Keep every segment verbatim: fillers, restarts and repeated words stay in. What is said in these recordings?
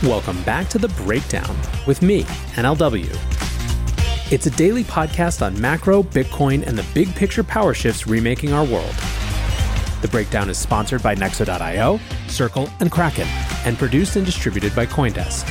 Welcome back to The Breakdown with me, N L W. It's a daily podcast on macro, Bitcoin, and the big picture power shifts remaking our world. The Breakdown is sponsored by Nexo dot io, Circle, and Kraken, and produced and distributed by CoinDesk.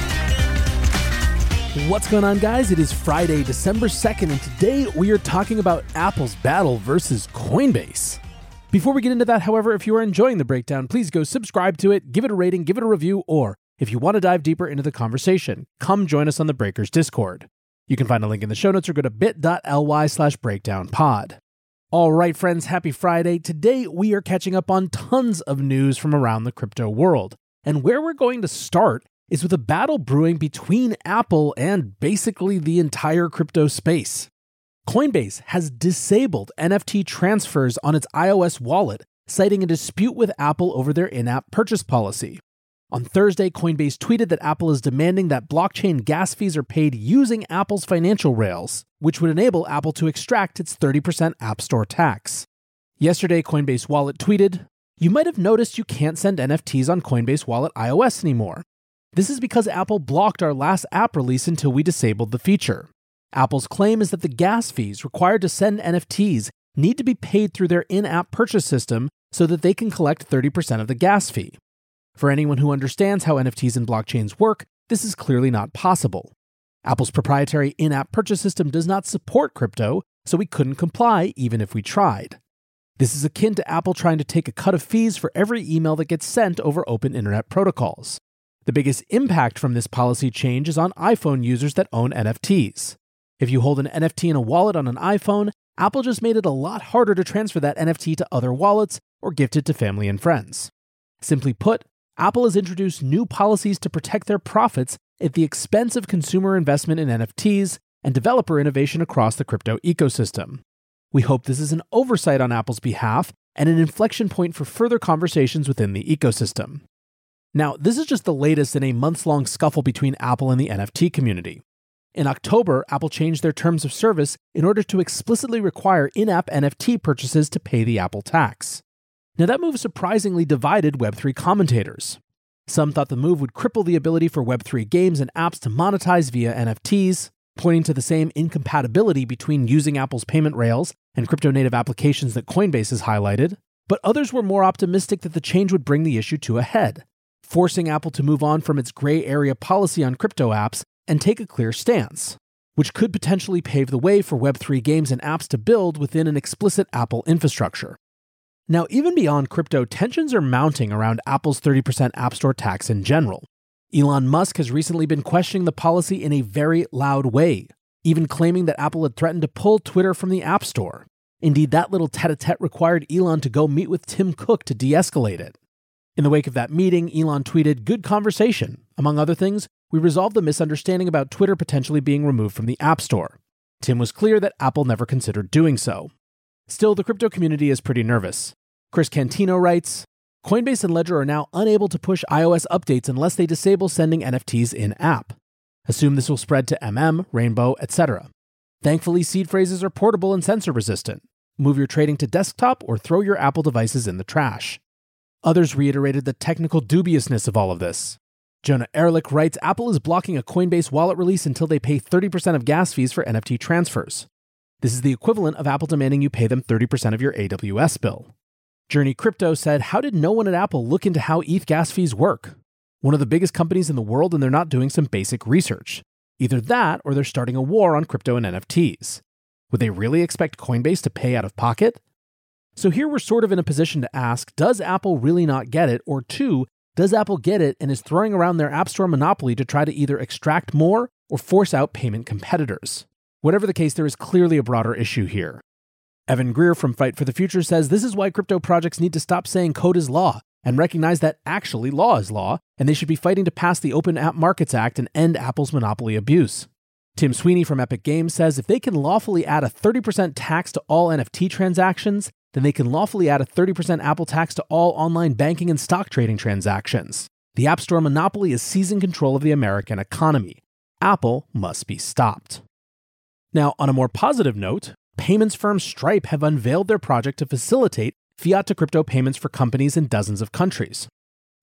What's going on, guys? It is Friday, December second, and today we are talking about Apple's battle versus Coinbase. Before we get into that, however, if you are enjoying The Breakdown, please go subscribe to it, give it a rating, give it a review, or if you want to dive deeper into the conversation, come join us on the Breakers Discord. You can find a link in the show notes or go to bit.ly slash breakdownpod. All right, friends, happy Friday. Today, we are catching up on tons of news from around the crypto world. And where we're going to start is with a battle brewing between Apple and basically the entire crypto space. Coinbase has disabled N F T transfers on its iOS wallet, citing a dispute with Apple over their in-app purchase policy. On Thursday, Coinbase tweeted that Apple is demanding that blockchain gas fees are paid using Apple's financial rails, which would enable Apple to extract its thirty percent App Store tax. Yesterday, Coinbase Wallet tweeted, "You might have noticed you can't send N F Ts on Coinbase Wallet iOS anymore. This is because Apple blocked our last app release until we disabled the feature. Apple's claim is that the gas fees required to send N F Ts need to be paid through their in-app purchase system so that they can collect thirty percent of the gas fee. For anyone who understands how N F Ts and blockchains work, this is clearly not possible. Apple's proprietary in-app purchase system does not support crypto, so we couldn't comply even if we tried. This is akin to Apple trying to take a cut of fees for every email that gets sent over open internet protocols. The biggest impact from this policy change is on iPhone users that own N F Ts. If you hold an N F T in a wallet on an iPhone, Apple just made it a lot harder to transfer that N F T to other wallets or gift it to family and friends. Simply put, Apple has introduced new policies to protect their profits at the expense of consumer investment in N F Ts and developer innovation across the crypto ecosystem. We hope this is an oversight on Apple's behalf and an inflection point for further conversations within the ecosystem. Now, this is just the latest in a months-long scuffle between Apple and the N F T community. In October, Apple changed their terms of service in order to explicitly require in-app N F T purchases to pay the Apple tax. Now, that move surprisingly divided Web three commentators. Some thought the move would cripple the ability for Web three games and apps to monetize via N F Ts, pointing to the same incompatibility between using Apple's payment rails and crypto-native applications that Coinbase has highlighted. But others were more optimistic that the change would bring the issue to a head, forcing Apple to move on from its gray area policy on crypto apps and take a clear stance, which could potentially pave the way for Web three games and apps to build within an explicit Apple infrastructure. Now, even beyond crypto, tensions are mounting around Apple's thirty percent App Store tax in general. Elon Musk has recently been questioning the policy in a very loud way, even claiming that Apple had threatened to pull Twitter from the App Store. Indeed, that little tete-a-tete required Elon to go meet with Tim Cook to de-escalate it. In the wake of that meeting, Elon tweeted, "Good conversation. Among other things, we resolved the misunderstanding about Twitter potentially being removed from the App Store." Tim was clear that Apple never considered doing so. Still, the crypto community is pretty nervous. Chris Cantino writes, "Coinbase and Ledger are now unable to push iOS updates unless they disable sending N F Ts in-app. Assume this will spread to M M, Rainbow, et cetera. Thankfully, seed phrases are portable and sensor-resistant. Move your trading to desktop or throw your Apple devices in the trash." Others reiterated the technical dubiousness of all of this. Jonah Ehrlich writes, "Apple is blocking a Coinbase wallet release until they pay thirty percent of gas fees for N F T transfers. This is the equivalent of Apple demanding you pay them thirty percent of your A W S bill." Journey Crypto said, "How did no one at Apple look into how E T H gas fees work? One of the biggest companies in the world, and they're not doing some basic research. Either that, or they're starting a war on crypto and N F Ts. Would they really expect Coinbase to pay out of pocket?" So here we're sort of in a position to ask, does Apple really not get it? Or two, does Apple get it and is throwing around their App Store monopoly to try to either extract more or force out payment competitors? Whatever the case, there is clearly a broader issue here. Evan Greer from Fight for the Future says this is why crypto projects need to stop saying code is law and recognize that actually law is law, and they should be fighting to pass the Open App Markets Act and end Apple's monopoly abuse. Tim Sweeney from Epic Games says if they can lawfully add a thirty percent tax to all N F T transactions, then they can lawfully add a thirty percent Apple tax to all online banking and stock trading transactions. The App Store monopoly is seizing control of the American economy. Apple must be stopped. Now, on a more positive note, payments firm Stripe have unveiled their project to facilitate fiat to crypto payments for companies in dozens of countries.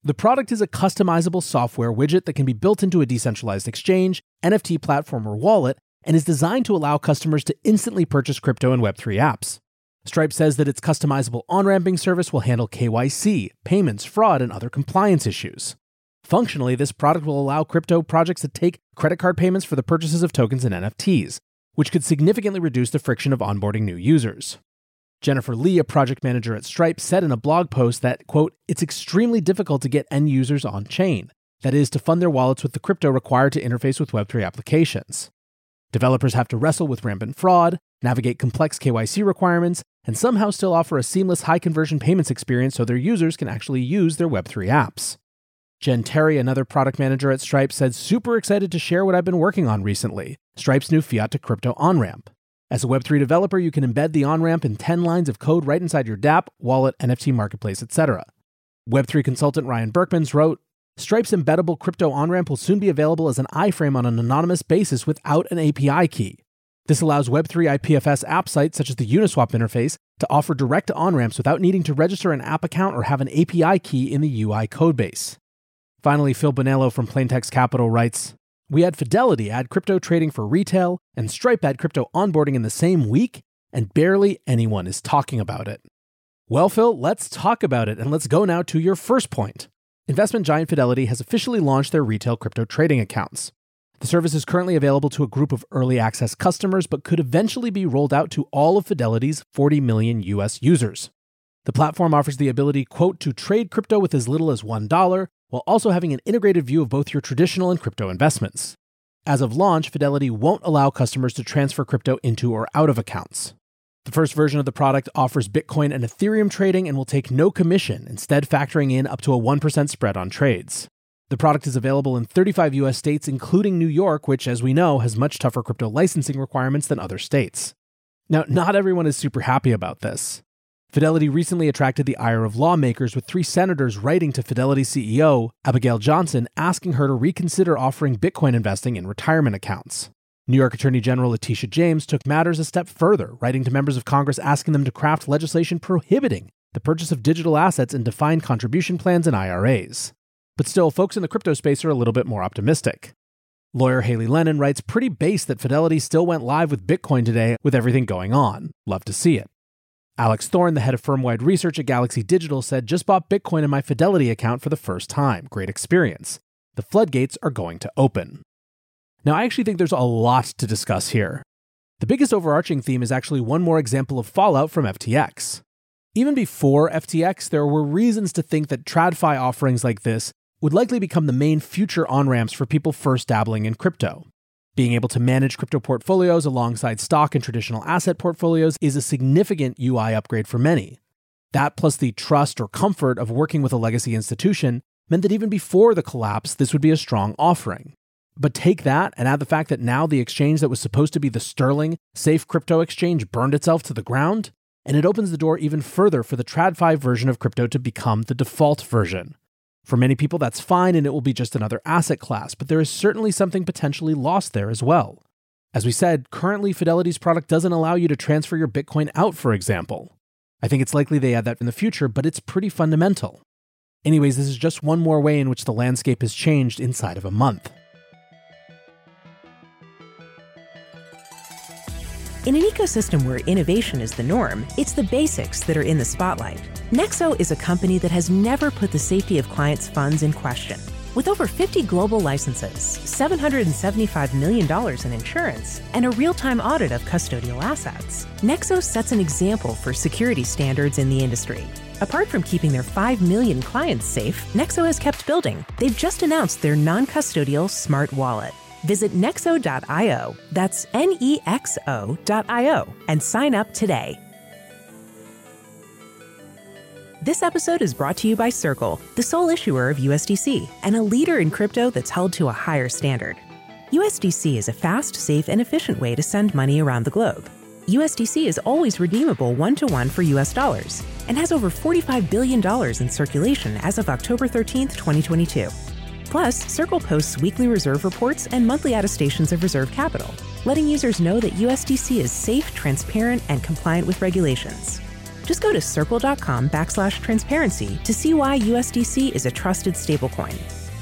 The product is a customizable software widget that can be built into a decentralized exchange, N F T platform, or wallet, and is designed to allow customers to instantly purchase crypto and Web three apps. Stripe says that its customizable on-ramping service will handle K Y C, payments, fraud, and other compliance issues. Functionally, this product will allow crypto projects to take credit card payments for the purchases of tokens and N F Ts, which could significantly reduce the friction of onboarding new users. Jennifer Lee, a project manager at Stripe, said in a blog post that, quote, "It's extremely difficult to get end users on-chain, that is, to fund their wallets with the crypto required to interface with Web three applications. Developers have to wrestle with rampant fraud, navigate complex K Y C requirements, and somehow still offer a seamless high-conversion payments experience so their users can actually use their Web three apps." Jen Terry, another product manager at Stripe, said, "Super excited to share what I've been working on recently, Stripe's new fiat to crypto on-ramp. As a Web three developer, you can embed the on-ramp in ten lines of code right inside your dApp, wallet, N F T marketplace, et cetera. Web three consultant Ryan Berkmans wrote, "Stripe's embeddable crypto on-ramp will soon be available as an iframe on an anonymous basis without an A P I key. This allows Web three I P F S app sites such as the Uniswap interface to offer direct on-ramps without needing to register an app account or have an A P I key in the U I codebase." Finally, Phil Bonello from Plaintext Capital writes, "We had Fidelity add crypto trading for retail and Stripe add crypto onboarding in the same week, and barely anyone is talking about it." Well, Phil, let's talk about it, and let's go now to your first point. Investment giant Fidelity has officially launched their retail crypto trading accounts. The service is currently available to a group of early access customers, but could eventually be rolled out to all of Fidelity's forty million U S users. The platform offers the ability, quote, "to trade crypto with as little as one dollar, while also having an integrated view of both your traditional and crypto investments." As of launch, Fidelity won't allow customers to transfer crypto into or out of accounts. The first version of the product offers Bitcoin and Ethereum trading and will take no commission, instead factoring in up to a one percent spread on trades. The product is available in thirty-five U S states, including New York, which, as we know, has much tougher crypto licensing requirements than other states. Now, not everyone is super happy about this. Fidelity recently attracted the ire of lawmakers, with three senators writing to Fidelity C E O Abigail Johnson asking her to reconsider offering Bitcoin investing in retirement accounts. New York Attorney General Letitia James took matters a step further, writing to members of Congress asking them to craft legislation prohibiting the purchase of digital assets in defined contribution plans and I R As. But still, folks in the crypto space are a little bit more optimistic. Lawyer Haley Lennon writes, "Pretty base that Fidelity still went live with Bitcoin today with everything going on. Love to see it." Alex Thorne, the head of firm-wide research at Galaxy Digital, said, "Just bought Bitcoin in my Fidelity account for the first time. Great experience. The floodgates are going to open." Now, I actually think there's a lot to discuss here. The biggest overarching theme is actually one more example of fallout from F T X. Even before F T X, there were reasons to think that TradFi offerings like this would likely become the main future on-ramps for people first dabbling in crypto. Being able to manage crypto portfolios alongside stock and traditional asset portfolios is a significant U I upgrade for many. That, plus the trust or comfort of working with a legacy institution, meant that even before the collapse, this would be a strong offering. But take that and add the fact that now the exchange that was supposed to be the sterling, safe crypto exchange burned itself to the ground, and it opens the door even further for the TradFi version of crypto to become the default version. For many people, that's fine and it will be just another asset class, but there is certainly something potentially lost there as well. As we said, currently Fidelity's product doesn't allow you to transfer your Bitcoin out, for example. I think it's likely they add that in the future, but it's pretty fundamental. Anyways, this is just one more way in which the landscape has changed inside of a month. In an ecosystem where innovation is the norm, it's the basics that are in the spotlight. Nexo is a company that has never put the safety of clients' funds in question. With over fifty global licenses, seven hundred seventy-five million dollars in insurance, and a real-time audit of custodial assets, Nexo sets an example for security standards in the industry. Apart from keeping their five million clients safe, Nexo has kept building. They've just announced their non-custodial smart wallet. Visit nexo dot io, that's N E X O dot I O, and sign up today. This episode is brought to you by Circle, the sole issuer of U S D C, and a leader in crypto that's held to a higher standard. U S D C is a fast, safe, and efficient way to send money around the globe. U S D C is always redeemable one-to-one for U S dollars, and has over forty-five billion dollars in circulation as of October thirteenth, twenty twenty-two. Plus, Circle posts weekly reserve reports and monthly attestations of reserve capital, letting users know that U S D C is safe, transparent, and compliant with regulations. Just go to circle.com backslash transparency to see why U S D C is a trusted stablecoin.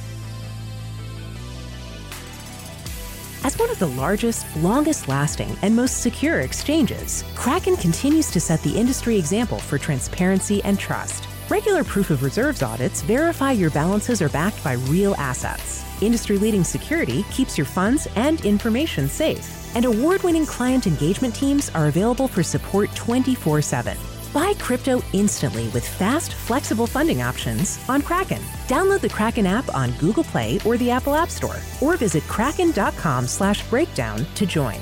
As one of the largest, longest-lasting, and most secure exchanges, Kraken continues to set the industry example for transparency and trust. Regular proof of reserves audits verify your balances are backed by real assets. Industry-leading security keeps your funds and information safe. And award-winning client engagement teams are available for support twenty-four seven. Buy crypto instantly with fast, flexible funding options on Kraken. Download the Kraken app on Google Play or the Apple App Store, or visit kraken.com slash breakdown to join.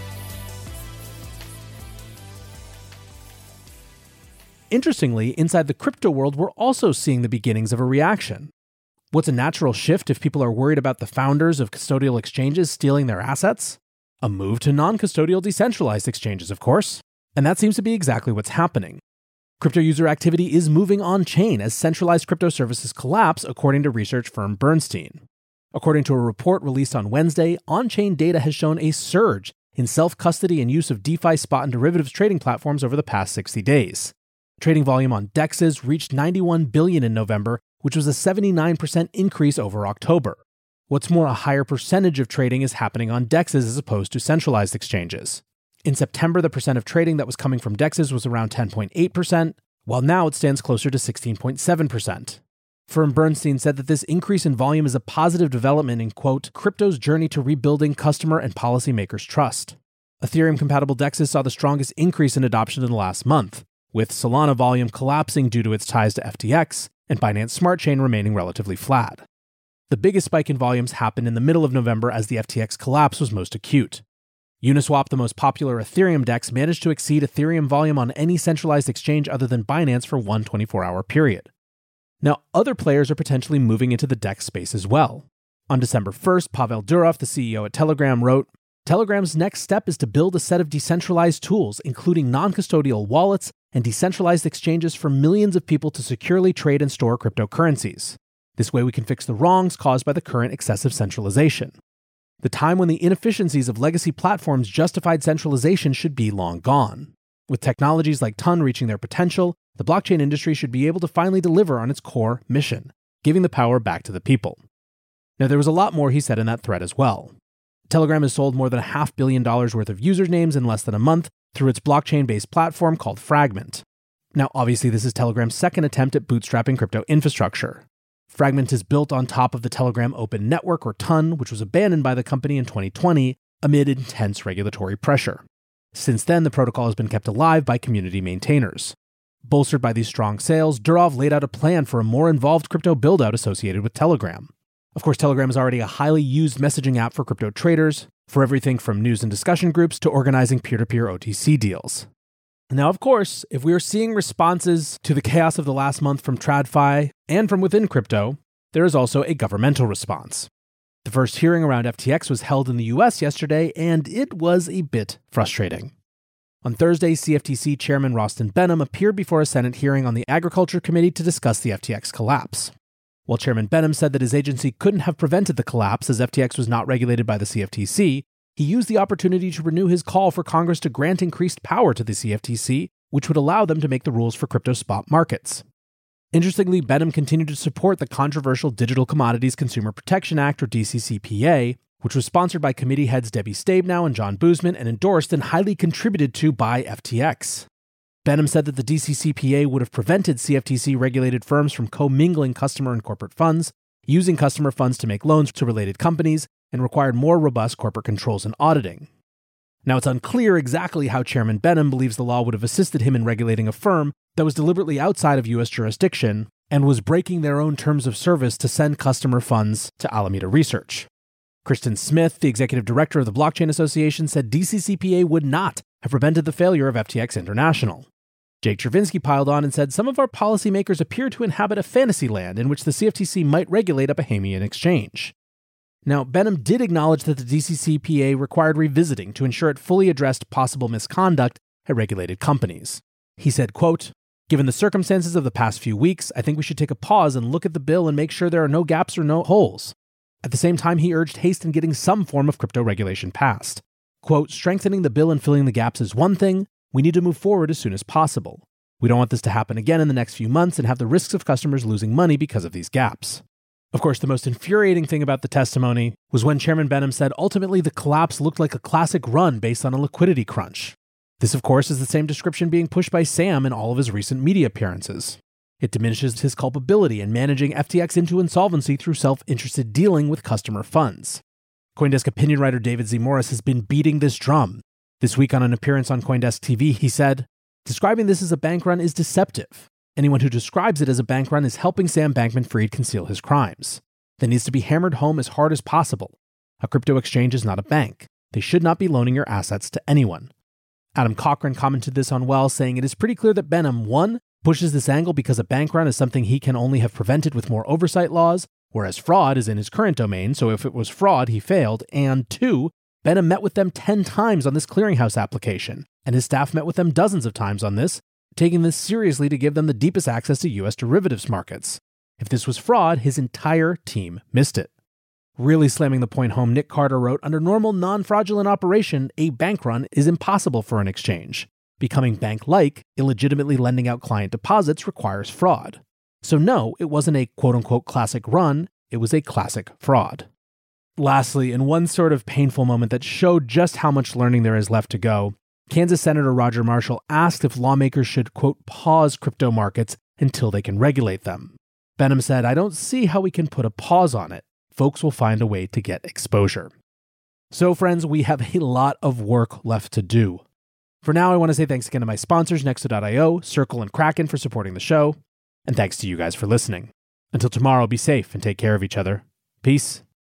Interestingly, inside the crypto world, we're also seeing the beginnings of a reaction. What's a natural shift if people are worried about the founders of custodial exchanges stealing their assets? A move to non-custodial decentralized exchanges, of course. And that seems to be exactly what's happening. Crypto user activity is moving on-chain as centralized crypto services collapse, according to research firm Bernstein. According to a report released on Wednesday, on-chain data has shown a surge in self-custody and use of DeFi spot and derivatives trading platforms over the past sixty days. Trading volume on D E Xs reached ninety-one billion dollars in November, which was a seventy-nine percent increase over October. What's more, a higher percentage of trading is happening on D E Xs as opposed to centralized exchanges. In September, the percent of trading that was coming from D E Xs was around ten point eight percent, while now it stands closer to sixteen point seven percent. Firm Bernstein said that this increase in volume is a positive development in, quote, crypto's journey to rebuilding customer and policymakers' trust. Ethereum-compatible D E Xs saw the strongest increase in adoption in the last month, with Solana volume collapsing due to its ties to F T X and Binance Smart Chain remaining relatively flat. The biggest spike in volumes happened in the middle of November as the F T X collapse was most acute. Uniswap, the most popular Ethereum D E X, managed to exceed Ethereum volume on any centralized exchange other than Binance for one twenty-four hour period. Now, other players are potentially moving into the D E X space as well. On December first, Pavel Durov, the C E O at Telegram, wrote, Telegram's next step is to build a set of decentralized tools, including non-custodial wallets and decentralized exchanges for millions of people to securely trade and store cryptocurrencies. This way we can fix the wrongs caused by the current excessive centralization. The time when the inefficiencies of legacy platforms justified centralization should be long gone. With technologies like Ton reaching their potential, the blockchain industry should be able to finally deliver on its core mission, giving the power back to the people. Now, there was a lot more he said in that thread as well. Telegram has sold more than a half billion dollars worth of usernames in less than a month through its blockchain-based platform called Fragment. Now, obviously, this is Telegram's second attempt at bootstrapping crypto infrastructure. Fragment is built on top of the Telegram Open Network, or Ton, which was abandoned by the company in twenty twenty amid intense regulatory pressure. Since then, the protocol has been kept alive by community maintainers. Bolstered by these strong sales, Durov laid out a plan for a more involved crypto build-out associated with Telegram. Of course, Telegram is already a highly used messaging app for crypto traders, for everything from news and discussion groups to organizing peer-to-peer O T C deals. Now, of course, if we are seeing responses to the chaos of the last month from TradFi and from within crypto, there is also a governmental response. The first hearing around F T X was held in the U S yesterday, and it was a bit frustrating. On Thursday, C F T C Chairman Rostin Behnam appeared before a Senate hearing on the Agriculture Committee to discuss the F T X collapse. While Chairman Behnam said that his agency couldn't have prevented the collapse as F T X was not regulated by the C F T C, he used the opportunity to renew his call for Congress to grant increased power to the C F T C, which would allow them to make the rules for crypto spot markets. Interestingly, Behnam continued to support the controversial Digital Commodities Consumer Protection Act, or D C C P A, which was sponsored by committee heads Debbie Stabenow and John Boozman and endorsed and highly contributed to by F T X. Behnam said that the D C C P A would have prevented C F T C-regulated firms from commingling customer and corporate funds, using customer funds to make loans to related companies, and required more robust corporate controls and auditing. Now, it's unclear exactly how Chairman Behnam believes the law would have assisted him in regulating a firm that was deliberately outside of U S jurisdiction and was breaking their own terms of service to send customer funds to Alameda Research. Kristen Smith, the executive director of the Blockchain Association, said D C C P A would not have prevented the failure of F T X International. Jake Chervinsky piled on and said some of our policymakers appear to inhabit a fantasy land in which the C F T C might regulate a Bahamian exchange. Now, Behnam did acknowledge that the D C C P A required revisiting to ensure it fully addressed possible misconduct at regulated companies. He said, quote, "Given the circumstances of the past few weeks, I think we should take a pause and look at the bill and make sure there are no gaps or no holes." At the same time, he urged haste in getting some form of crypto regulation passed. Quote, "Strengthening the bill and filling the gaps is one thing. We need to move forward as soon as possible. We don't want this to happen again in the next few months and have the risks of customers losing money because of these gaps. Of course, the most infuriating thing about the testimony was when Chairman Behnam said ultimately the collapse looked like a classic run based on a liquidity crunch. This, of course, is the same description being pushed by Sam in all of his recent media appearances. It diminishes his culpability in managing F T X into insolvency through self-interested dealing with customer funds. CoinDesk opinion writer David Z. Morris has been beating this drum. This week on an appearance on CoinDesk T V, he said, "Describing this as a bank run is deceptive. Anyone who describes it as a bank run is helping Sam Bankman-Fried conceal his crimes. That needs to be hammered home as hard as possible. A crypto exchange is not a bank. They should not be loaning your assets to anyone." Adam Cochran commented this on Well, saying it is pretty clear that Behnam, one, pushes this angle because a bank run is something he can only have prevented with more oversight laws, whereas fraud is in his current domain, so if it was fraud, he failed, and two, Behnam met with them ten times on this clearinghouse application, and his staff met with them dozens of times on this, taking this seriously to give them the deepest access to U S derivatives markets. If this was fraud, his entire team missed it. Really slamming the point home, Nick Carter wrote, "Under normal non-fraudulent operation, a bank run is impossible for an exchange. Becoming bank-like, illegitimately lending out client deposits requires fraud. So no, it wasn't a quote-unquote classic run, it was a classic fraud." Lastly, in one sort of painful moment that showed just how much learning there is left to go, Kansas Senator Roger Marshall asked if lawmakers should, quote, pause crypto markets until they can regulate them. Behnam said, "I don't see how we can put a pause on it. Folks will find a way to get exposure." So friends, we have a lot of work left to do. For now, I want to say thanks again to my sponsors, Nexo dot io, Circle, and Kraken for supporting the show. And thanks to you guys for listening. Until tomorrow, be safe and take care of each other. Peace.